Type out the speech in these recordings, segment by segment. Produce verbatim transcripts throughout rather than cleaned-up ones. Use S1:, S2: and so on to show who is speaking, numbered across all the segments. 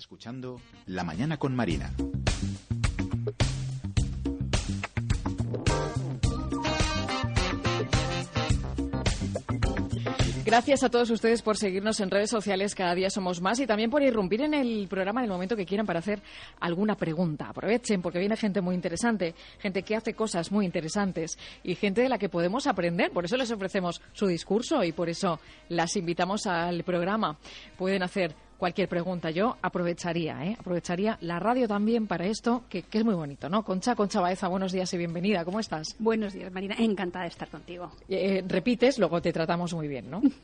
S1: escuchando La Mañana con Marina.
S2: Gracias a todos ustedes por seguirnos en redes sociales, cada día somos más, y también por irrumpir en el programa en el momento que quieran para hacer alguna pregunta. Aprovechen, porque viene gente muy interesante, gente que hace cosas muy interesantes y gente de la que podemos aprender. Por eso les ofrecemos su discurso y por eso las invitamos al programa. Pueden hacer cualquier pregunta. Yo aprovecharía, ¿eh? aprovecharía la radio también para esto, que, que es muy bonito, ¿no? Concha, Concha Baeza, buenos días y bienvenida. ¿Cómo estás?
S3: Buenos días, Marina. Encantada de estar contigo.
S2: Eh, repites, luego te tratamos muy bien, ¿no?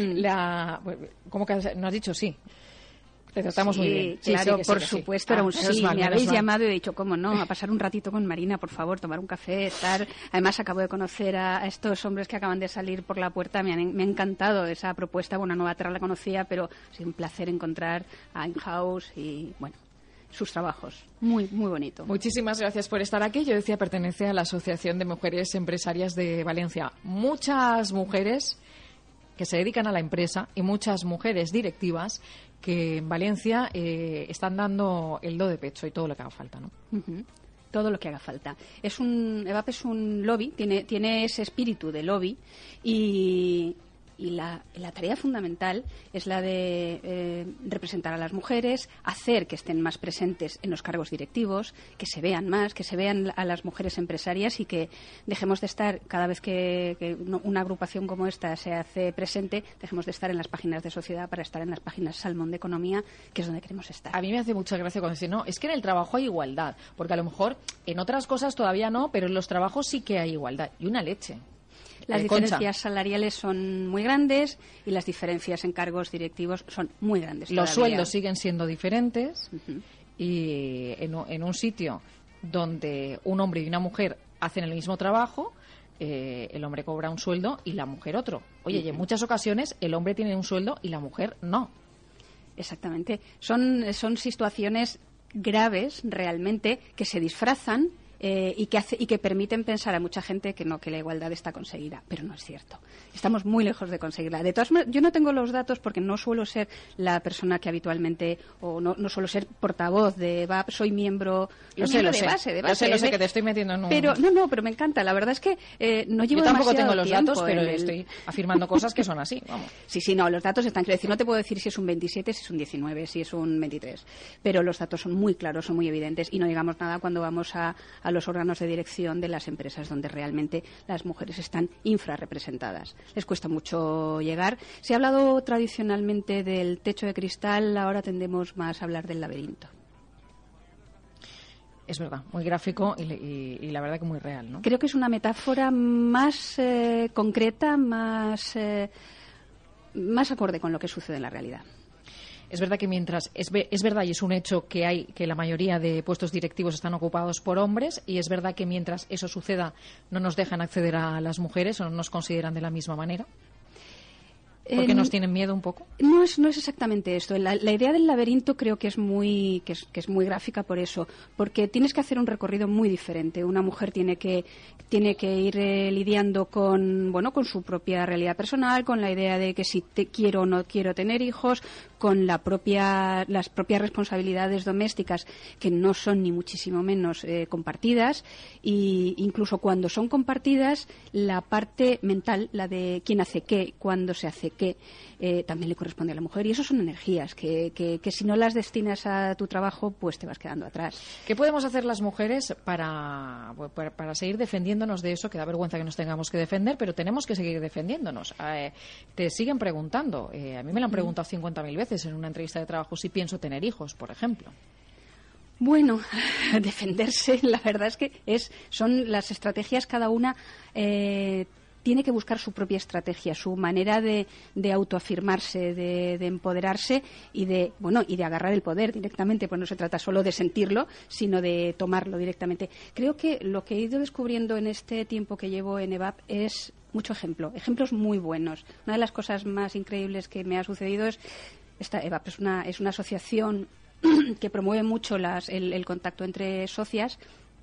S2: la, ¿Cómo que no has dicho sí? Te tratamos
S3: sí,
S2: muy bien.
S3: Sí, claro,
S2: sí,
S3: por
S2: sí,
S3: supuesto,
S2: sí.
S3: era un
S2: Ah,
S3: sí.
S2: mal,
S3: me habéis
S2: mal.
S3: llamado y he dicho, ¿cómo no? A pasar un ratito con Marina, por favor, tomar un café, estar... Además, acabo de conocer a estos hombres que acaban de salir por la puerta. Me, han, me ha encantado esa propuesta. Bueno, Nueva Terra la conocía, pero ha sido un placer encontrar a In-House y, bueno, sus trabajos. Muy, muy bonito.
S2: Muchísimas gracias por estar aquí. Yo decía, pertenece a la Asociación de Mujeres Empresarias de Valencia. Muchas mujeres que se dedican a la empresa y muchas mujeres directivas que en Valencia eh, están dando el do de pecho y todo lo que haga falta, ¿no?
S3: Uh-huh. Todo lo que haga falta. Es un, E V A P es un lobby, tiene, tiene ese espíritu de lobby y... Y la, la tarea fundamental es la de eh, representar a las mujeres, hacer que estén más presentes en los cargos directivos, que se vean más, que se vean a las mujeres empresarias y que dejemos de estar, cada vez que, que una agrupación como esta se hace presente, dejemos de estar en las páginas de sociedad para estar en las páginas Salmón de Economía, que es donde queremos estar.
S2: A mí me hace mucha gracia cuando dicen, no, es que en el trabajo hay igualdad, porque a lo mejor en otras cosas todavía no, pero en los trabajos sí que hay igualdad. Y una leche.
S3: Las
S2: eh,
S3: diferencias
S2: Concha.
S3: salariales son muy grandes y las diferencias en cargos directivos son muy grandes.
S2: Los
S3: todavía.
S2: sueldos siguen siendo diferentes
S3: Uh-huh.
S2: y en, en un sitio donde un hombre y una mujer hacen el mismo trabajo, eh, el hombre cobra un sueldo y la mujer otro. Oye, uh-huh. y en muchas ocasiones el hombre tiene un sueldo y la mujer no.
S3: Exactamente. Son, son situaciones graves realmente que se disfrazan Eh, y que hace, y que permiten pensar a mucha gente que no, que la igualdad está conseguida, pero no es cierto. Estamos muy lejos de conseguirla. De todas maneras, yo no tengo los datos porque no suelo ser la persona que habitualmente, o no, no suelo ser portavoz de E V A P, soy miembro,
S2: Lo sé,
S3: miembro
S2: lo
S3: de
S2: sé.
S3: base, de
S2: Lo
S3: base.
S2: sé, lo sé,
S3: de,
S2: que te estoy metiendo en un...
S3: Pero, no, no, pero me encanta. La verdad es que eh, no llevo
S2: Yo tampoco tengo
S3: demasiado
S2: los
S3: tiempo
S2: datos, pero
S3: en el...
S2: estoy afirmando cosas que son así, vamos.
S3: Sí, sí, no, los datos están, quiero decir, no te puedo decir si es un veintisiete, si es un diecinueve, si es un veintitrés, pero los datos son muy claros, son muy evidentes y no digamos nada cuando vamos a, a los órganos de dirección de las empresas donde realmente las mujeres están infrarrepresentadas. Les cuesta mucho llegar. Se ha hablado tradicionalmente del techo de cristal, ahora tendemos más a hablar del laberinto.
S2: Es verdad, muy gráfico y, y, y la verdad que muy real, ¿no?
S3: Creo que es una metáfora más eh, concreta, más, eh, más acorde con lo que sucede en la realidad.
S2: Es verdad que mientras es, es verdad y es un hecho que hay que la mayoría de puestos directivos están ocupados por hombres y es verdad que mientras eso suceda no nos dejan acceder a las mujeres o no nos consideran de la misma manera. ¿Por qué nos tienen miedo un poco?
S3: No es, no es exactamente esto. La, la idea del laberinto creo que es muy que es, que es muy gráfica por eso, porque tienes que hacer un recorrido muy diferente. Una mujer tiene que tiene que ir eh, lidiando con bueno con su propia realidad personal, con la idea de que si te quiero o no quiero tener hijos, con la propia las propias responsabilidades domésticas que no son ni muchísimo menos eh, compartidas y incluso cuando son compartidas la parte mental, la de quién hace qué, cuándo se hace que eh, también le corresponde a la mujer y eso son energías que, que, que si no las destinas a tu trabajo pues te vas quedando atrás.
S2: ¿Qué podemos hacer las mujeres para, para, para seguir defendiéndonos de eso? Que da vergüenza que nos tengamos que defender, pero tenemos que seguir defendiéndonos. Eh, te siguen preguntando, eh, a mí me lo han preguntado cincuenta mil veces en una entrevista de trabajo si pienso tener hijos, por ejemplo.
S3: Bueno, defenderse, la verdad es que es son las estrategias cada una eh, tiene que buscar su propia estrategia, su manera de, de autoafirmarse, de, de empoderarse y de bueno y de agarrar el poder directamente, pues no se trata solo de sentirlo, sino de tomarlo directamente. Creo que lo que he ido descubriendo en este tiempo que llevo en E V A P es mucho ejemplo, ejemplos muy buenos. Una de las cosas más increíbles que me ha sucedido es esta E V A P es una es una asociación que promueve mucho las, el, el contacto entre socias.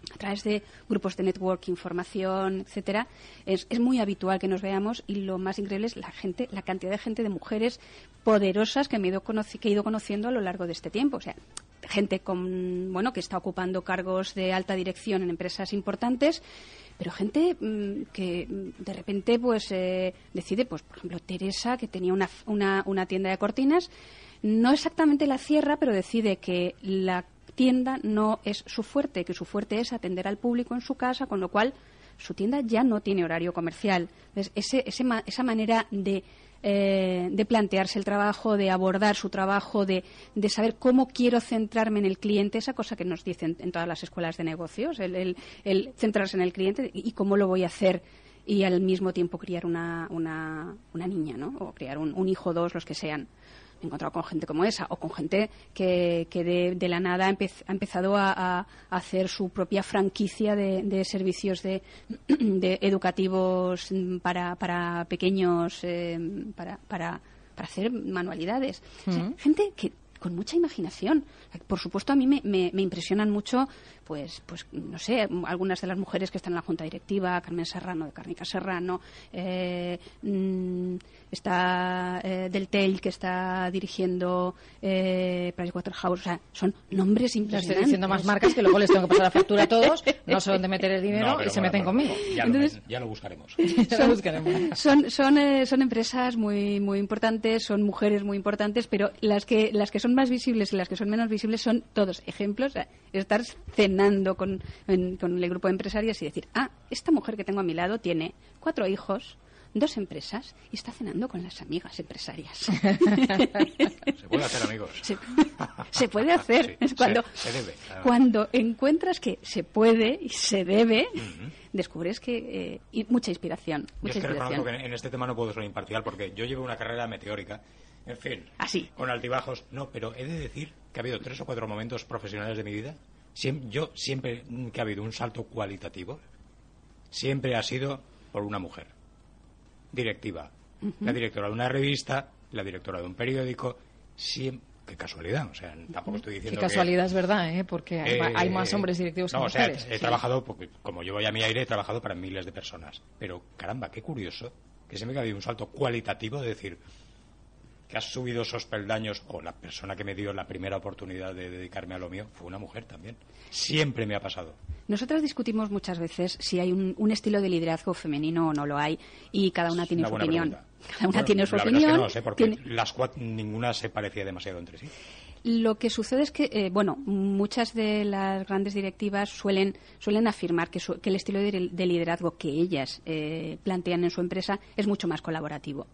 S3: a través de grupos de networking, formación, etcétera, es, es muy habitual que nos veamos, y lo más increíble es la gente, la cantidad de gente, de mujeres poderosas que me he ido, conoci- que he ido conociendo a lo largo de este tiempo. O sea, gente con, bueno, que está ocupando cargos de alta dirección en empresas importantes, pero gente mmm, que de repente pues eh, decide, pues por ejemplo Teresa, que tenía una, una, una tienda de cortinas, no exactamente la cierra, pero decide que la tienda no es su fuerte, que su fuerte es atender al público en su casa, con lo cual su tienda ya no tiene horario comercial. Entonces, ese, ese, esa manera de, eh, de plantearse el trabajo, de abordar su trabajo, de, de saber cómo quiero centrarme en el cliente, esa cosa que nos dicen en todas las escuelas de negocios, el, el, el centrarse en el cliente y, y cómo lo voy a hacer, y al mismo tiempo criar una, una, una niña, ¿no? O criar un, un hijo o dos, los que sean. Me he encontrado con gente como esa, o con gente que, que de, de la nada empez, ha empezado a, a hacer su propia franquicia de, de servicios de, de educativos para, para pequeños, eh, para, para, para hacer manualidades. Uh-huh. O sea, gente que con mucha imaginación. Por supuesto, a mí me, me, me impresionan mucho, pues, pues no sé, algunas de las mujeres que están en la Junta Directiva, Carmen Serrano, de Cárnica Serrano, eh, mmm, está eh, Del Tell, que está dirigiendo eh, Pricewaterhouse. O sea, son nombres impresionantes.
S2: Estoy diciendo más marcas que luego les tengo que pasar la factura a todos, no sé dónde meter el dinero, no, y se bueno, meten bueno, conmigo.
S4: Ya, Entonces, lo, ya lo buscaremos.
S2: ya lo buscaremos.
S3: Son, son, eh, son empresas muy, muy importantes, son mujeres muy importantes, pero las que, las que son más visibles y las que son menos visibles son todos ejemplos. Estar cenando con, en, con el grupo de empresarias y decir, ah, esta mujer que tengo a mi lado tiene cuatro hijos, dos empresas y está cenando con las amigas empresarias.
S4: Se puede hacer, amigos.
S3: Se, se puede hacer.
S4: Sí,
S3: es cuando,
S4: se, se debe. Claro.
S3: Cuando encuentras que se puede y se debe, uh-huh. descubres que eh, y mucha inspiración. Mucha
S4: yo es que
S3: inspiración.
S4: reconozco que en este tema no puedo ser imparcial porque yo llevo una carrera meteórica. En fin,
S3: así,
S4: con altibajos. No, pero he de decir que ha habido tres o cuatro momentos profesionales de mi vida. Siem- yo siempre que ha habido un salto cualitativo, siempre ha sido por una mujer. Directiva. Uh-huh. La directora de una revista, la directora de un periódico. Siempre, qué casualidad, o sea, tampoco estoy diciendo
S2: qué casualidad,
S4: que,
S2: es verdad, ¿eh? Porque hay, eh, hay más hombres directivos
S4: no,
S2: que mujeres.
S4: O sea, he
S2: sí.
S4: trabajado, porque como yo voy a mi aire, he trabajado para miles de personas. Pero, caramba, qué curioso que siempre que ha habido un salto cualitativo de decir que has subido esos peldaños, o la persona que me dio la primera oportunidad de dedicarme a lo mío fue una mujer también. Siempre me ha pasado.
S3: Nosotras discutimos muchas veces si hay un, un estilo de liderazgo femenino o no lo hay, y cada una tiene
S4: una
S3: su opinión.
S4: Pregunta.
S3: Cada una
S4: bueno,
S3: tiene su
S4: la
S3: opinión.
S4: Es que no sé, porque
S3: tiene...
S4: las cuatro, ninguna se parecía demasiado entre sí.
S3: Lo que sucede es que, eh, bueno, muchas de las grandes directivas suelen suelen afirmar que, su, que el estilo de, de liderazgo que ellas eh, plantean en su empresa es mucho más colaborativo.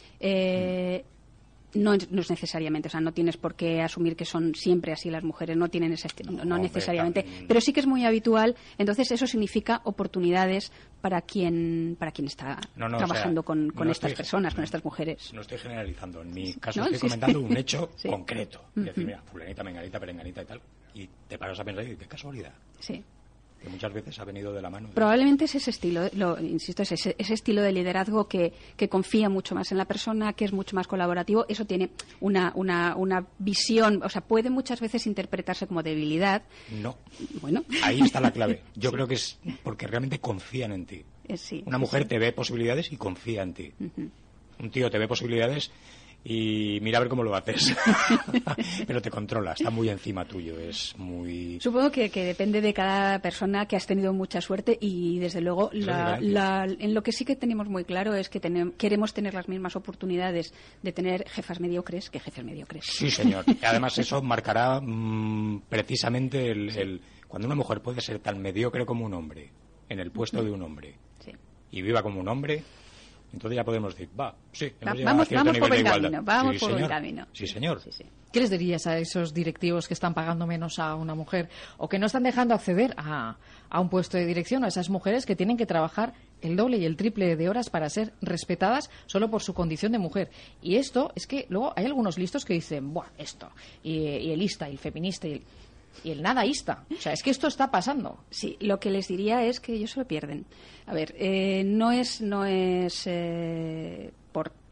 S3: Eh, mm. No, no es necesariamente, o sea, no tienes por qué asumir que son siempre así las mujeres, no tienen ese estilo, no, no necesariamente, también... pero sí que es muy habitual. Entonces eso significa oportunidades para quien para quien está
S4: no, no,
S3: trabajando
S4: o sea,
S3: con, con
S4: no
S3: estas
S4: estoy,
S3: personas,
S4: no,
S3: con estas mujeres.
S4: No estoy generalizando, en mi caso
S3: ¿No?
S4: estoy
S3: sí,
S4: comentando
S3: sí.
S4: un hecho
S3: sí.
S4: concreto.
S3: Uh-huh.
S4: Y decir, mira, fulanita, menganita, perenganita y tal, y te paras a pensar y qué casualidad.
S3: Sí.
S4: Que muchas veces ha venido de la mano. De...
S3: Probablemente es ese estilo, lo, insisto, es ese, ese estilo de liderazgo que, que confía mucho más en la persona, que es mucho más colaborativo. Eso tiene una, una, una visión, o sea, puede muchas veces interpretarse como debilidad.
S4: No.
S3: Bueno.
S4: Ahí está la clave. Yo sí. creo que es porque realmente confían en ti.
S3: Eh, sí,
S4: Una mujer
S3: sí.
S4: te ve posibilidades y confía en ti.
S3: Uh-huh.
S4: Un tío te ve posibilidades y mira a ver cómo lo haces. Pero te controla, está muy encima tuyo, es muy...
S3: Supongo que, que depende de cada persona, que has tenido mucha suerte y desde luego la, la, en lo que sí que tenemos muy claro es que tenemos, queremos tener las mismas oportunidades de tener jefas mediocres que jefes mediocres.
S4: Sí, señor. Y además eso marcará mmm, precisamente el,
S3: sí.
S4: el cuando una mujer puede ser tan mediocre como un hombre en el puesto de un hombre
S3: sí.
S4: y viva como un hombre. Entonces ya podemos decir, va, sí, hemos
S3: Va, vamos,
S4: llegado a cierto
S3: vamos
S4: nivel
S3: por
S4: de
S3: el
S4: igualdad.
S3: camino, vamos
S4: sí,
S3: por
S4: señor.
S3: el camino.
S4: Sí, señor.
S3: Sí, sí.
S2: ¿Qué les dirías a esos directivos que están pagando menos a una mujer o que no están dejando acceder a, a un puesto de dirección, a esas mujeres que tienen que trabajar el doble y el triple de horas para ser respetadas solo por su condición de mujer? Y esto es que luego hay algunos listos que dicen, buah, esto, y, y el ista, y el feminista, y el... y el nadaísta. O sea, es que esto está pasando.
S3: Sí, lo que les diría es que ellos se lo pierden. A ver, eh, no es, no es eh, por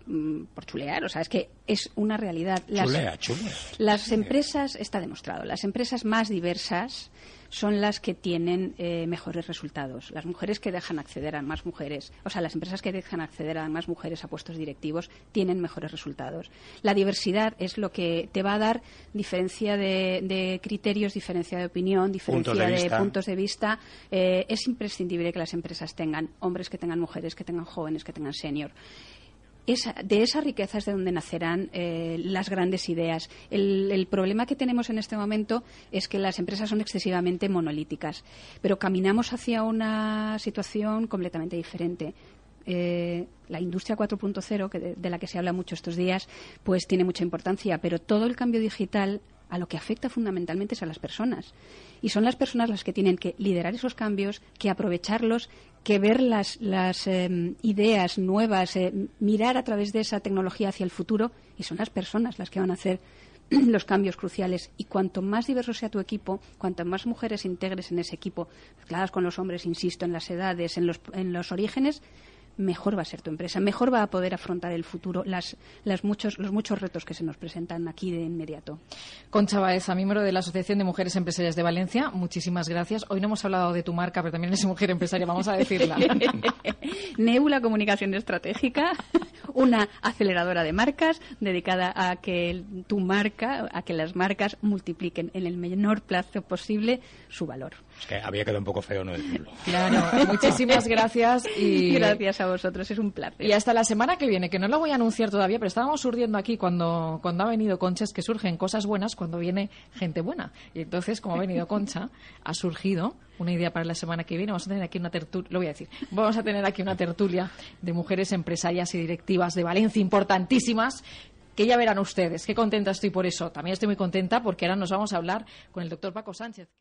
S3: por chulear, o sea, es que es una realidad. Las,
S4: chulea, chulea.
S3: Las empresas, está demostrado, las empresas más diversas son las que tienen eh, mejores resultados. Las mujeres que dejan acceder a más mujeres, o sea, las empresas que dejan acceder a más mujeres a puestos directivos tienen mejores resultados. La diversidad es lo que te va a dar diferencia de, de criterios, diferencia de opinión, diferencia
S4: puntos de,
S3: de puntos de vista. Eh, es imprescindible que las empresas tengan hombres, que tengan mujeres, que tengan jóvenes, que tengan senior. Esa, de esa riqueza es de donde nacerán eh, las grandes ideas. El, el problema que tenemos en este momento es que las empresas son excesivamente monolíticas, pero caminamos hacia una situación completamente diferente. Eh, la industria cuatro punto cero, que de, de la que se habla mucho estos días, pues tiene mucha importancia, pero todo el cambio digital a lo que afecta fundamentalmente es a las personas. Y son las personas las que tienen que liderar esos cambios, que aprovecharlos, que ver las, las eh, ideas nuevas, eh, mirar a través de esa tecnología hacia el futuro, y son las personas las que van a hacer los cambios cruciales. Y cuanto más diverso sea tu equipo, cuanto más mujeres integres en ese equipo, mezcladas con los hombres, insisto, en las edades, en los, en los orígenes, mejor va a ser tu empresa, mejor va a poder afrontar el futuro, las, las muchos, los muchos retos que se nos presentan aquí de inmediato.
S2: Concha Baeza, miembro de la Asociación de Mujeres Empresarias de Valencia, muchísimas gracias. Hoy no hemos hablado de tu marca, pero también eres mujer empresaria, vamos a decirla.
S3: Nebula Comunicación Estratégica, una aceleradora de marcas dedicada a que tu marca, a que las marcas multipliquen en el menor plazo posible su valor.
S4: Es que había quedado un poco feo no decirlo.
S2: Claro, muchísimas gracias y
S3: gracias a vosotros, es un placer.
S2: Y hasta la semana que viene, que no lo voy a anunciar todavía, pero estábamos surgiendo aquí cuando, cuando ha venido Concha, es que surgen cosas buenas cuando viene gente buena. Y entonces, como ha venido Concha, ha surgido una idea para la semana que viene. Vamos a tener aquí una tertulia, lo voy a decir, vamos a tener aquí una tertulia de mujeres empresarias y directivas de Valencia importantísimas, que ya verán ustedes. Qué contenta estoy por eso. También estoy muy contenta porque ahora nos vamos a hablar con el doctor Paco Sánchez.